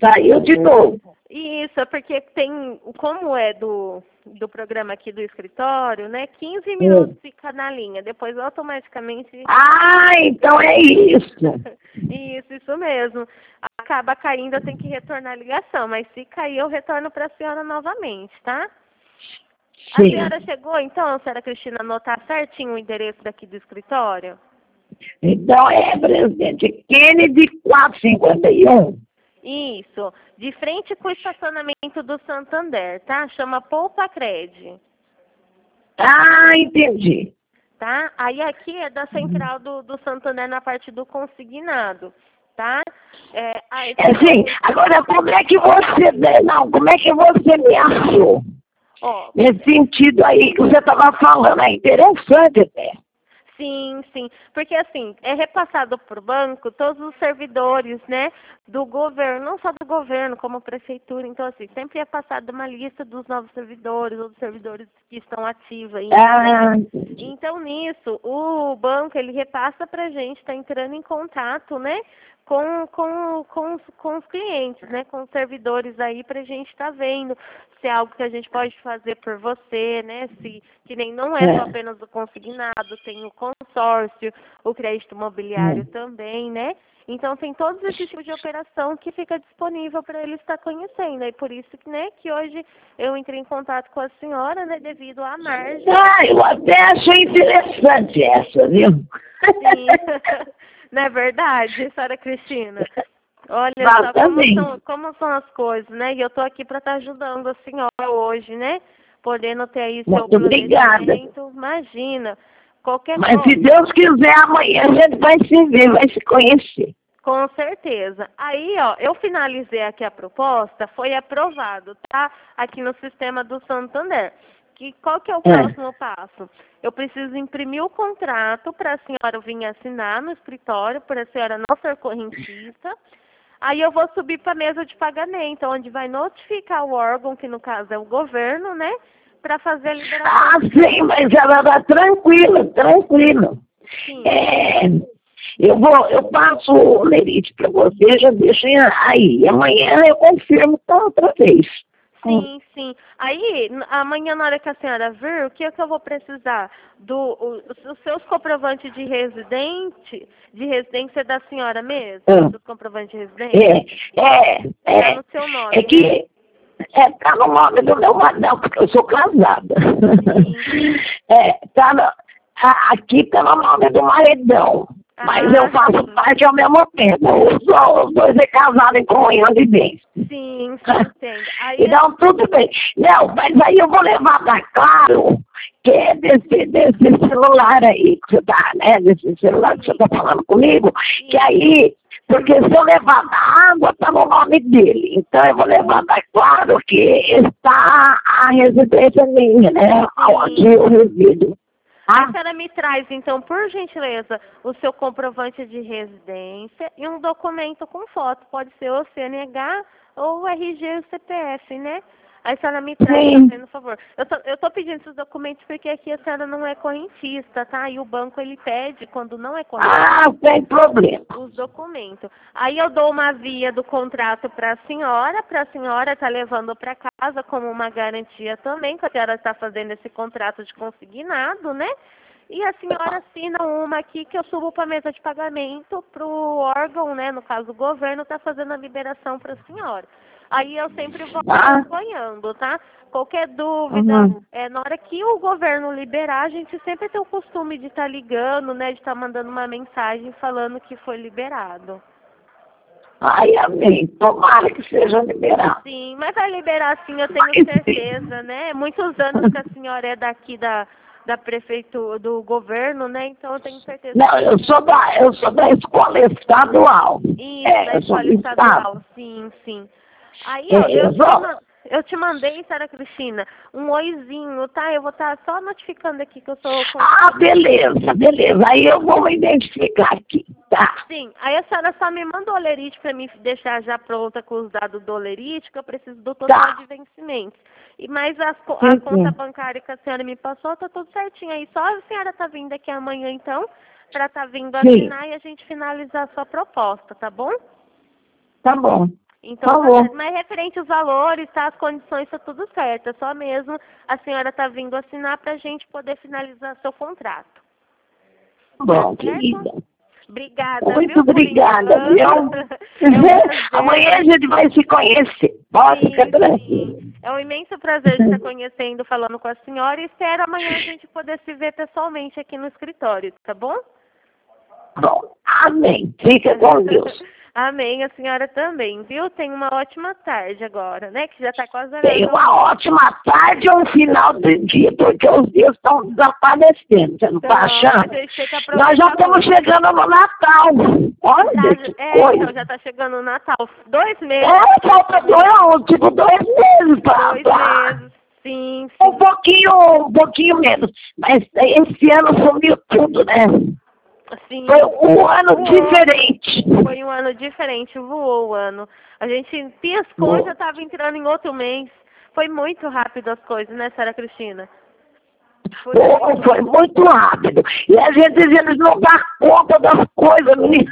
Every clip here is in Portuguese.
Saiu de novo. Isso, é porque tem, como é do programa aqui do escritório, né? 15 minutos fica na linha, depois automaticamente... Ah, então é isso. Isso mesmo. Acaba caindo, eu tenho que retornar a ligação, mas se cair eu retorno para a senhora novamente, tá? Sim. A senhora chegou, então, senhora Cristina, anotar certinho o endereço daqui do escritório? Então é Presidente Kennedy 451. Isso, de frente com o estacionamento do Santander, tá? Chama Poupa Cred. Ah, entendi. Tá? Aí aqui é da central do Santander na parte do consignado, tá? Sim, agora como é que você, não, como é que você me achou? Ó, nesse sentido aí que você estava falando, é interessante até. Sim, porque assim, é repassado para o banco todos os servidores, né, do governo, não só do governo, como prefeitura, então assim, sempre é passada uma lista dos novos servidores, ou dos servidores que estão ativos ainda, né? Então nisso, o banco, ele repassa para a gente, está entrando em contato, né, com os clientes, né, com os servidores aí, para a gente estar vendo se é algo que a gente pode fazer por você, né, se que nem não é só apenas o consignado, tem o consórcio, o crédito imobiliário também, né? Então tem todos esses tipos de operação que fica disponível para ele estar conhecendo. E por isso que, né, que hoje eu entrei em contato com a senhora, né, devido à margem. Ah, eu até achei interessante essa, viu? Sim, não é verdade, senhora Cristina? Olha só como são as coisas, né? E eu estou aqui para estar ajudando a senhora hoje, né? Podendo ter aí seu planejamento. Imagina, qualquer coisa. Mas se Deus quiser, amanhã a gente vai se ver, vai se conhecer. Com certeza. Aí, ó, eu finalizei aqui a proposta, foi aprovado, tá? Aqui no sistema do Santander. Qual que é o próximo passo? Eu preciso imprimir o contrato para a senhora vir assinar no escritório, para a senhora não ser correntista. Aí eu vou subir para a mesa de pagamento, onde vai notificar o órgão, que no caso é o governo, né? Para fazer a liberação. Ah, sim, mas ela está tranquila. Sim. Eu passo o lerite para você, já deixo aí. Amanhã eu confirmo outra vez. Sim. Aí, amanhã, na hora que a senhora vir, o que é que eu vou precisar? Os seus comprovantes de residência da senhora mesmo? Os comprovantes de residência? Tá no seu nome, é que tá no nome do meu marido, porque eu sou casada. Aqui tá no nome do maridão. Mas eu faço parte ao mesmo tempo. Os dois é casado em comunhão de bens. Sim, entendo. Então, tudo bem. Não, mas aí eu vou levar para Claro, que é desse celular aí que você tá, né? Desse celular que você tá falando comigo, que aí, porque se eu levar da água, tá no nome dele. Então eu vou levar para Claro, que está a residência minha, né? Onde eu resido. A senhora me traz, então, por gentileza, o seu comprovante de residência e um documento com foto. Pode ser o CNH ou o RG e o CPF, né? A senhora me traz, fazendo favor. Eu tô pedindo esses documentos porque aqui a senhora não é correntista, tá? E o banco, ele pede, quando não é correntista... Ah, tem problema. Os documentos. Aí eu dou uma via do contrato para a senhora tá levando para casa como uma garantia também, que a senhora está fazendo esse contrato de consignado, né? E a senhora assina uma aqui que eu subo para a mesa de pagamento para o órgão, né? No caso o governo, tá fazendo a liberação para a senhora. Aí eu sempre vou acompanhando, tá? Qualquer dúvida, na hora que o governo liberar, a gente sempre tem o costume de estar ligando, né? De estar mandando uma mensagem falando que foi liberado. Ai, amém. Tomara que seja liberado. Sim, mas vai liberar sim, eu tenho certeza, né? Muitos anos que a senhora é daqui da prefeitura, do governo, né? Então eu tenho certeza. Não, eu sou da escola estadual. Isso, da escola estadual, sim. Aí, eu te mandei, senhora Cristina, um oizinho, tá? Eu vou estar só notificando aqui que eu sou... beleza. Aí eu vou me identificar aqui, tá? Sim, aí a senhora só me manda o olerite para mim deixar já pronta com os dados do olerite, que eu preciso do total de vencimentos. Mas a conta bancária que a senhora me passou, tá tudo certinho aí. Só a senhora tá vindo aqui amanhã, então, para tá vindo assinar e a gente finalizar a sua proposta, tá bom? Tá bom. Então, Falou. mas referente aos valores, tá? As condições tá tudo certo. É só mesmo a senhora tá vindo assinar pra gente poder finalizar seu contrato. Bom, Certo? querida. Obrigada, Muito viu, por obrigada, enquanto. viu? É um prazer. Amanhã a gente vai se conhecer. Pode ficar Sim, tranquilo. sim. É um imenso prazer de estar conhecendo, falando com a senhora e espero amanhã a gente poder se ver pessoalmente aqui no escritório, tá bom? Bom, amém. Fica com Deus. Amém, a senhora também, viu? Tenha uma ótima tarde agora, né? Que já tá quase Tenha horário. uma ótima tarde ou um final do dia, porque os dias estão desaparecendo, você não está Então, achando? a gente tem que Nós aproveitar já estamos muito. chegando no Natal. Olha que coisa. Então já tá chegando o Natal. 2 meses. Falta tipo 2 meses para 2 meses. Sim, sim. um pouquinho menos. Mas esse ano sumiu tudo, né? Sim. Foi um ano diferente. Foi um ano diferente, voou o ano. A gente piscou e já estava entrando em outro mês. Foi muito rápido as coisas, né, Sara Cristina? Foi muito rápido. E a gente eles não dá conta das coisas, menina.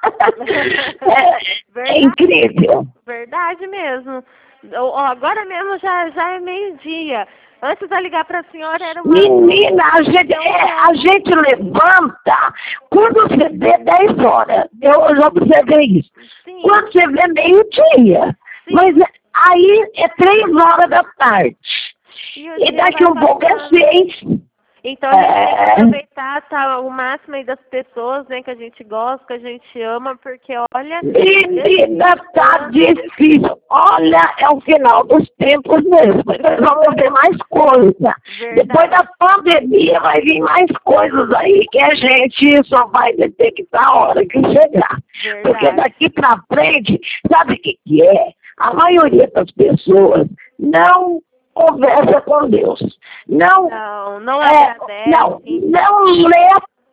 É incrível. Verdade mesmo. Agora mesmo já é meio-dia. Antes de ligar para a senhora era uma... Menina, a gente levanta quando você vê 10 horas. Eu já observei isso. Sim. Quando você vê meio-dia. Mas aí é 3 horas da tarde. E daqui um pouco é 6. Então a gente tem que aproveitar o máximo aí das pessoas, né, que a gente gosta, que a gente ama, porque olha... Menina, tá difícil. Olha, é o final dos tempos mesmo. Nós vamos ver mais coisa. Depois da pandemia vai vir mais coisas aí que a gente só vai detectar a hora que chegar. Verdade. Porque daqui pra frente, sabe o que é? A maioria das pessoas não conversa com Deus. Não agradece. Não lê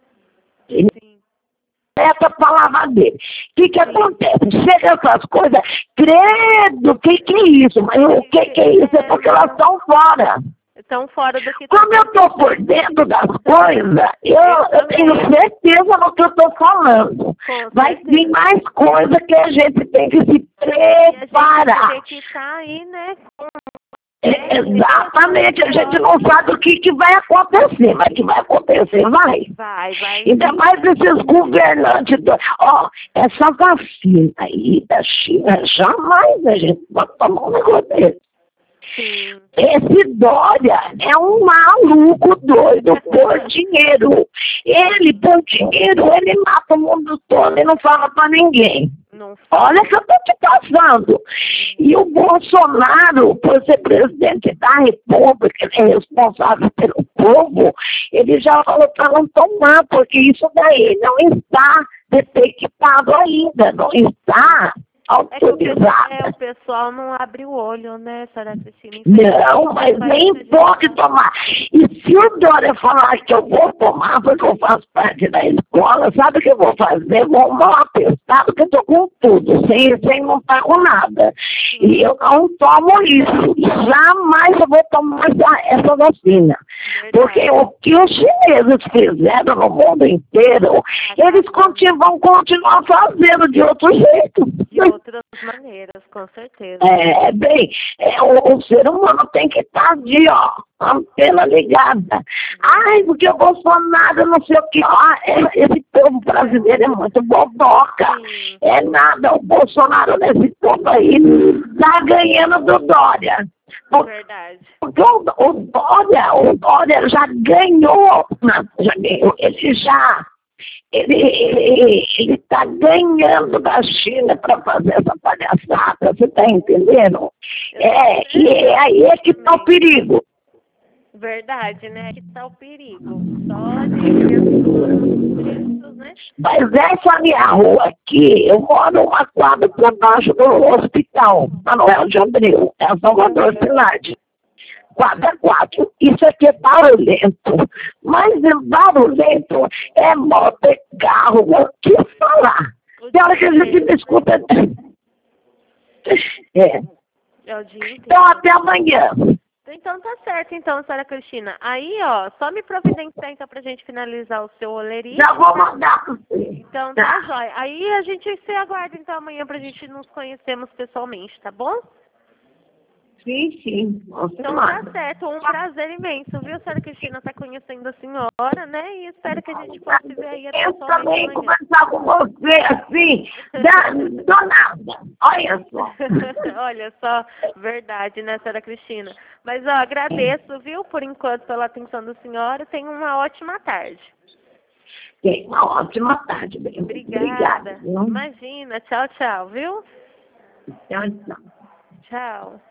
essa palavra dele. O que acontece? Chega essas coisas, credo, o que é isso? Mas o que é isso? É porque elas estão fora. Estão fora do que... Como eu estou por dentro das coisas, eu tenho certeza no que eu estou falando. Vai vir mais coisa que a gente tem que se preparar. Tem que estar aí, né? Exatamente, a gente não sabe o que vai acontecer, mas que vai acontecer, vai. Vai. Ainda mais esses governantes. Essa vacina aí da China, jamais a gente vai tomar um negócio desse. Sim. Esse Dória é um maluco doido por dinheiro. Ele, por dinheiro, ele mata o mundo todo e não fala pra ninguém. Olha que eu tô te passando. E o Bolsonaro, por ser presidente da República, ele é responsável pelo povo, ele já falou para não tomar, porque isso daí não está detectado ainda, não está autorizada. O pessoal não abre o olho, né, Sara Cristina? Não, mas nem pode tomar. E se o Dória falar que eu vou tomar, porque eu faço parte da escola, sabe o que eu vou fazer? Vou arrumar um atestado, porque eu estou com tudo, sem não estar com nada. E eu não tomo isso. Jamais eu vou tomar essa vacina. Porque o que os chineses fizeram no mundo inteiro, eles vão continuar fazendo de outro jeito. De outras maneiras, com certeza. O ser humano tem que estar de, antena ligada. Ai, porque o Bolsonaro não sei o que. Esse povo brasileiro é muito boboca. Sim. É nada, o Bolsonaro nesse povo aí está ganhando do Dória. Verdade. Porque o Dória já ganhou, ele está ganhando da China para fazer essa palhaçada, você está entendendo? E aí é que está o perigo. Verdade, né? Que está o perigo. Só de pessoas, né? Mas essa minha rua aqui, eu moro uma quadra por baixo do hospital, Manuel de Abreu, é Salvador Cidade. Quadra 4. Isso aqui é barulhento. Mas barulhento é moto, é carro, o que falar? Tem hora que a gente não escuta. Então, até amanhã. Então tá certo, então, senhora Cristina. Aí, ó, só me providenciar, então, pra gente finalizar o seu olerite. Já vou mandar para você. Então tá jóia. Aí a gente se aguarda, então, amanhã pra gente nos conhecermos pessoalmente, tá bom? Sim. Você Então manda. tá certo, um prazer imenso, viu, senhora Cristina, tá conhecendo a senhora, né? E espero que a gente possa se ver aí Eu pessoalmente também amanhã. conversar com você assim, do nada. Olha só. Olha só, verdade, né, senhora Cristina? Mas, ó, agradeço, viu, por enquanto, pela atenção da senhora. Tenha uma ótima tarde. Tem uma ótima tarde, bem. Obrigada. Obrigada. Viu? Imagina. Tchau, tchau, viu? Tchau. Tchau.